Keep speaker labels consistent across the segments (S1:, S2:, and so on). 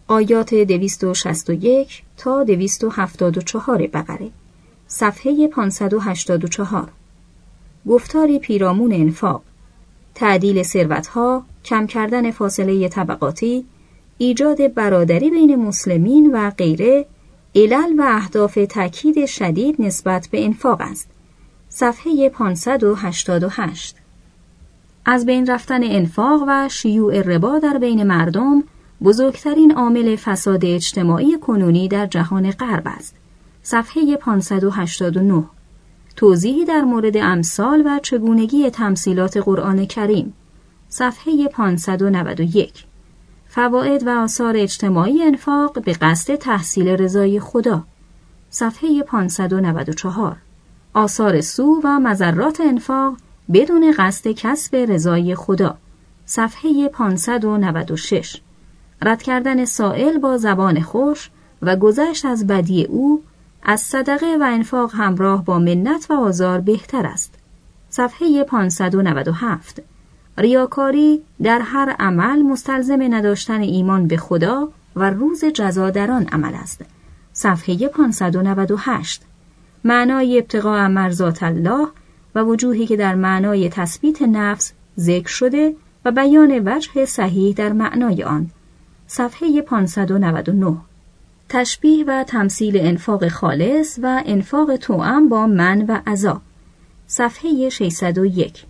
S1: آیات 261 تا 274 بقره. صفحه 584. گفتاری پیرامون انفاق: تعدیل ثروت‌ها، کم کردن فاصله طبقاتی، ایجاد برادری بین مسلمین و غیره، علل و اهداف تأکید شدید نسبت به انفاق است. صفحه 588. از بین رفتن انفاق و شیوع ربا در بین مردم بزرگترین عامل فساد اجتماعی کنونی در جهان غرب است. صفحه 589. توضیحی در مورد امثال و چگونگی تمثیلات قرآن کریم. صفحه 591. فواید و آثار اجتماعی انفاق به قصد تحصیل رضای خدا. صفحه 594. آثار سوء و مضرات انفاق بدون قصد کسب رضای خدا. صفحه 596. رد کردن سائل با زبان خوش و گذشت از بدی او از صدقه و انفاق همراه با منت و آزار بهتر است. صفحه 597. ریاکاری در هر عمل مستلزم نداشتن ایمان به خدا و روز جزا در آن عمل است. صفحه 598. معنای ابتغاء مرضات الله و وجوهی که در معنای تثبیت نفس ذکر شده و بیان وجه صحیح در معنای آن. صفحه 599. تشبیه و تمثیل انفاق خالص و انفاق توأم با من و عزا. صفحه 601.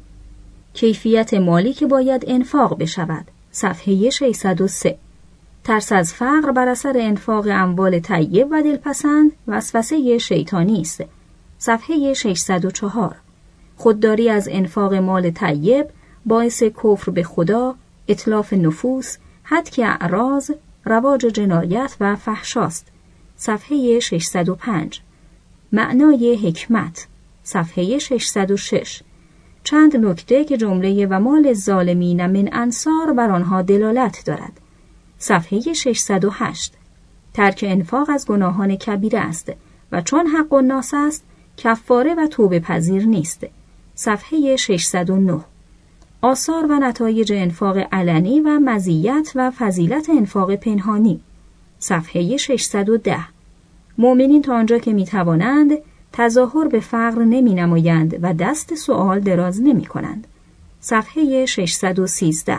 S1: کیفیت مالی که باید انفاق بشود. صفحه 603. ترس از فقر بر اثر انفاق اموال طیب و دلپسند وسوسه شیطانی است. صفحه 604. خودداری از انفاق مال طیب باعث کفر به خدا، اتلاف نفوس، هتک اعراض، رواج جنایت و فحشاست. صفحه 605. معنای حکمت. صفحه 606. چند نکته که جمله و مال الظالمین من انصار بر آنها دلالت دارد. صفحه 608. ترک انفاق از گناهان کبیره است و چون حق الناس است کفاره و توبه پذیر نیست. صفحه 609. آثار و نتایج انفاق علنی و مزیت و فضیلت انفاق پنهانی. صفحه 610. مؤمنین تا آنجا که میتوانند تظاهر به فقر نمی نمایند و دست سؤال دراز نمی کنند. صفحه 613.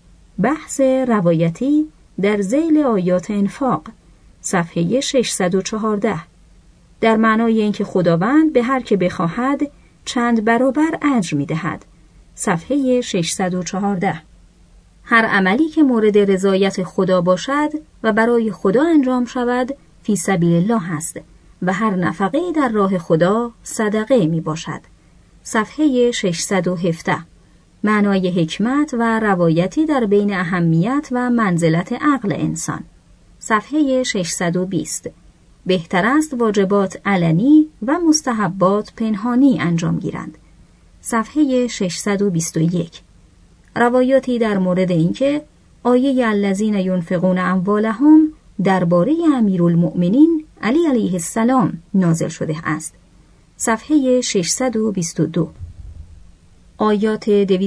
S1: بحث روایتی در ذیل آیات انفاق. صفحه 614. در معنای اینکه خداوند به هر که بخواهد چند برابر اجر می دهد. صفحه 614. هر عملی که مورد رضایت خدا باشد و برای خدا انجام شود فی سبیل الله است و هر نفقه در راه خدا صدقه می باشد. صفحه 617. معنای حکمت و روایتی در بین اهمیت و منزلت عقل انسان. صفحه 620. بهتر است واجبات علنی و مستحبات پنهانی انجام گیرند. صفحه 621. روایاتی در مورد اینکه آیه الذین ینفقون اموالهم درباره امیرالمؤمنین علی علیه السلام نازل شده است. صفحه 622. آیات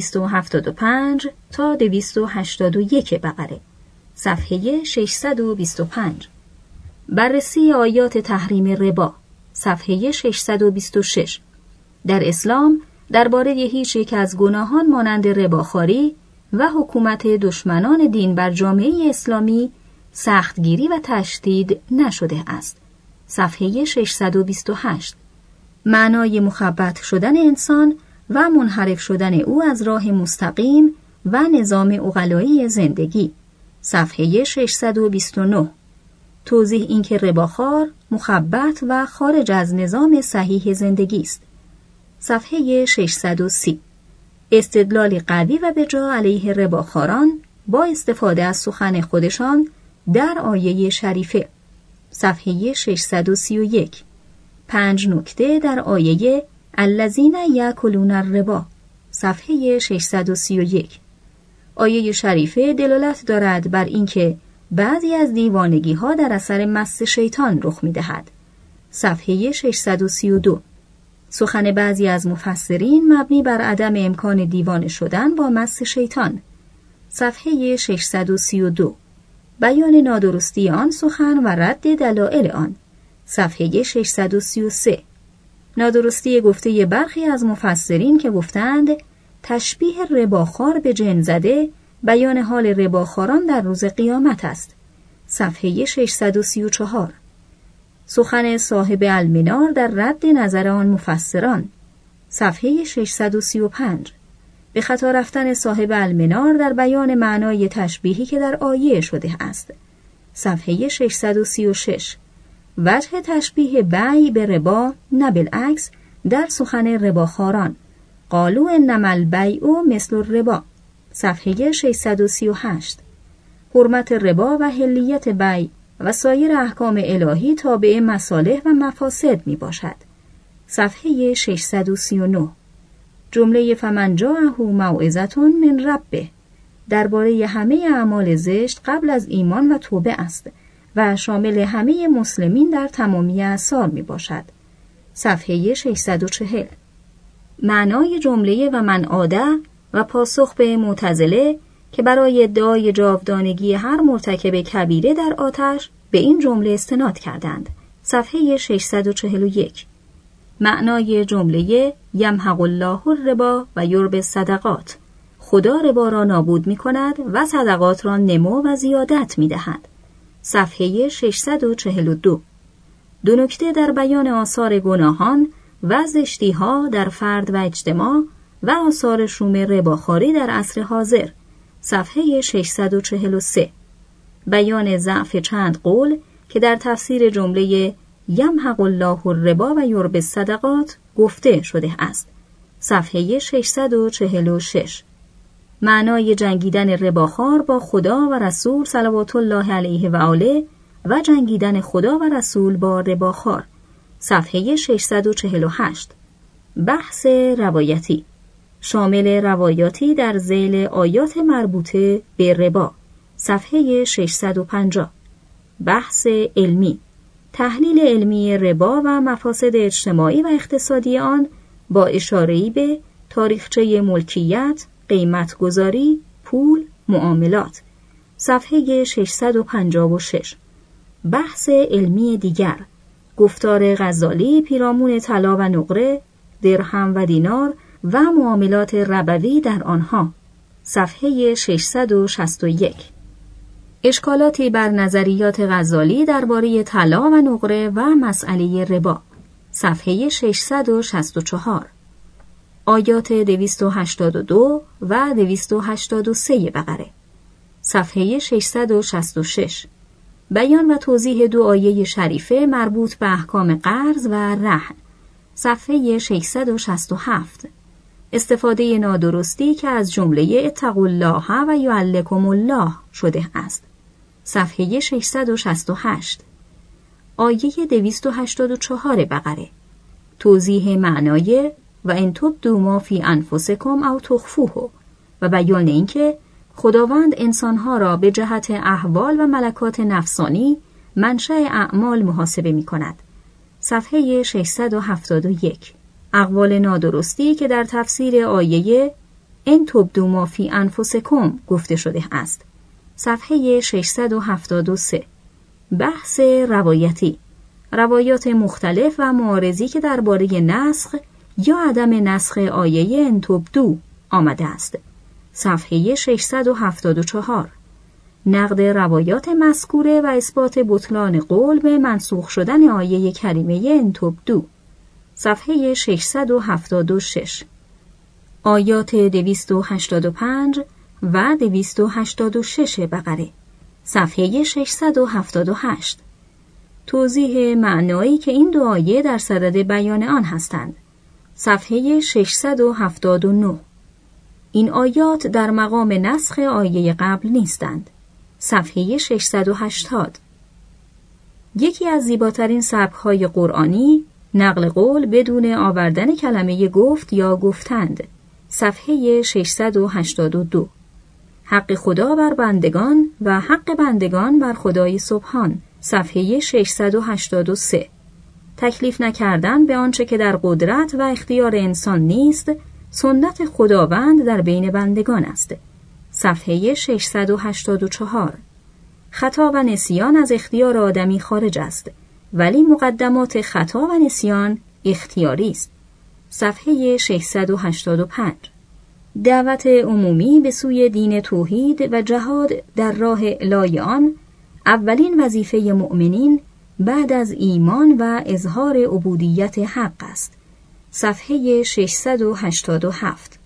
S1: 275 تا 281 بقره. صفحه 625. بررسی آیات تحریم ربا. صفحه 626. در اسلام درباره هیچ یک از گناهان مانند رباخواری و حکومت دشمنان دین بر جامعه اسلامی سختگیری و تشدید نشده است. صفحه 628. معنای مخبط شدن انسان و منحرف شدن او از راه مستقیم و نظام عقلایی زندگی. صفحه 629. توضیح اینکه رباخوار مخبط و خارج از نظام صحیح زندگی است. صفحه 630. استدلال قوی و بجا علیه رباخواران با استفاده از سخن خودشان در آیه شریفه. صفحه 631. 5 نکته در آیه الذین یأکلون الربا. صفحه 631. آیه شریفه دلالت دارد بر اینکه بعضی از دیوانگی ها در اثر مس شیطان رخ می دهد. صفحه 632. سخن بعضی از مفسرین مبنی بر عدم امکان دیوانه شدن با مس شیطان. صفحه 632. بیان نادرستی آن سخن و رد دلایل آن. صفحه 633. نادرستی گفته برخی از مفسرین که گفتند تشبیه رباخوار به جن زده بیان حال رباخواران در روز قیامت است. صفحه 634. سخن صاحب المنار در رد نظر آن مفسران. صفحه 635. به خطا رفتن صاحب المنار در بیان معنای تشبیهی که در آیه شده است. صفحه 636. وجه تشبیه بیع به ربا نه بالعکس در سخن رباخواران. قالوا انما البیع مثل الربا. صفحه 638. حرمت ربا و حلیت بیع و سایر احکام الهی تابع مصالح و مفاسد می باشد. صفحه 639. جمله فمن جاءه موعظة من ربه درباره همه اعمال زشت قبل از ایمان و توبه است و شامل همه مسلمین در تمامی اعصار می باشد. صفحه 640. معنای جمله و من عاده و پاسخ به معتزله که برای ادعای جاودانگی هر مرتکب کبیره در آتش به این جمله استناد کردند. صفحه 641. معنای جمله یمحق الله الربا و یربی الصدقات خدا ربا را نابود می کند و صدقات را نمو و زیادت می دهد. صفحه 642. دو نکته در بیان آثار گناهان و زشتی‌ها در فرد و اجتماع و آثار شوم رباخواری در عصر حاضر. صفحه 643. بیان ضعف چند قول که در تفسیر جمله یمحق الله الربا و یربی الصدقات گفته شده است. صفحه 646. معنای جنگیدن رباخوار با خدا و رسول صلوات الله علیه و آله و جنگیدن خدا و رسول با رباخوار. صفحه 648. بحث روایتی شامل روایاتی در ذیل آیات مربوطه به ربا. صفحه 650. بحث علمی تحلیل علمی ربا و مفاسد اجتماعی و اقتصادی آن با اشاره‌ای به تاریخچه ملکیت، قیمتگذاری، پول، معاملات. صفحه 656. بحث علمی دیگر گفتار غزالی پیرامون طلا و نقره، درهم و دینار و معاملات ربوی در آنها. صفحه 661. اشکالاتی بر نظریات غزالی درباره طلا و نقره و مسئله ربا. صفحه 664. آیات 282 و 283 بقره. صفحه 666. بیان و توضیح دو آیه شریفه مربوط به احکام قرض و رهن. صفحه 667. استفاده نادرستی که از جمله اتقوا الله و یعلمکم الله شده است. صفحه 668. آیه 284 بقره. توضیح معنای و ان تبدوا ما فی انفسکم او تخفوه و بیان اینکه خداوند انسانها را به جهت احوال و ملکات نفسانی منشأ اعمال محاسبه می کند. صفحه 671. اقوال نادرستی که در تفسیر آیه ان تبدوا ما فی انفسکم گفته شده است. صفحه 673. بحث روایتی روایات مختلف و معارضی که درباره نسخ یا عدم نسخ آیه ان تبدوا آمده است. صفحه 674. نقد روایات مذکوره و اثبات بطلان قول به منسوخ شدن آیه کریمه ان تبدوا. صفحه 676. آیات 285 و 286 بقره. صفحه 678. توضیح معنایی که این دو آیه در صدد بیان آن هستند. صفحه 679. این آیات در مقام نسخ آیه قبل نیستند. صفحه 680. یکی از زیباترین سبک‌های قرآنی نقل قول بدون آوردن کلمه گفت یا گفتند. صفحه 682. حق خدا بر بندگان و حق بندگان بر خدای سبحان. صفحه 683. تکلیف نکردن به آنچه که در قدرت و اختیار انسان نیست، سنت خداوند در بین بندگان است. صفحه 684. خطا و نسیان از اختیار آدمی خارج است، ولی مقدمات خطا و نسیان اختیاری است. صفحه 685. دعوت عمومی به سوی دین توحید و جهاد در راه لای آن اولین وظیفه مؤمنین بعد از ایمان و اظهار عبودیت حق است. صفحه 687.